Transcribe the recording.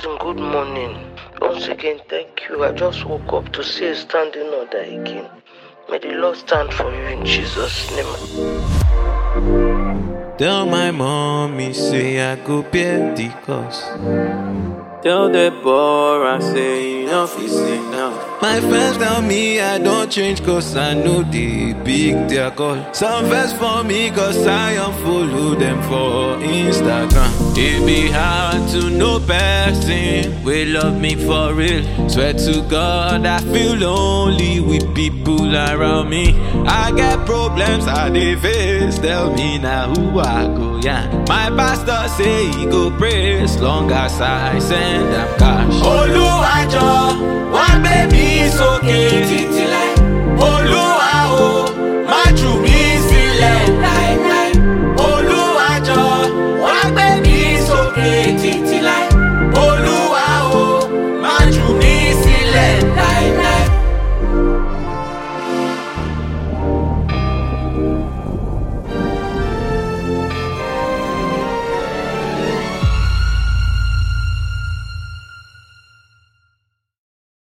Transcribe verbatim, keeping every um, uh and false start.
Cousin, good morning. Once again, thank you. I just woke up to see a standing order again. May the Lord stand for you in Jesus' name. Tell my mommy, say I go pay the cost. Tell the poor I say enough is enough. My friends tell me I don't change cause I know they big their call. Some vex for me cause I unfollow them for Instagram. It be hard to know person will love me for real. Swear to God I feel lonely with people around me. I get problems I dey face, tell me now who I go yeah. My pastor say he go pray as long as I send them cash. Oluwajo, one baby is okay. Titi like Oluwa o, maju mi sílẹ̀ láíláí. Oluwajo, one baby is okay. Titi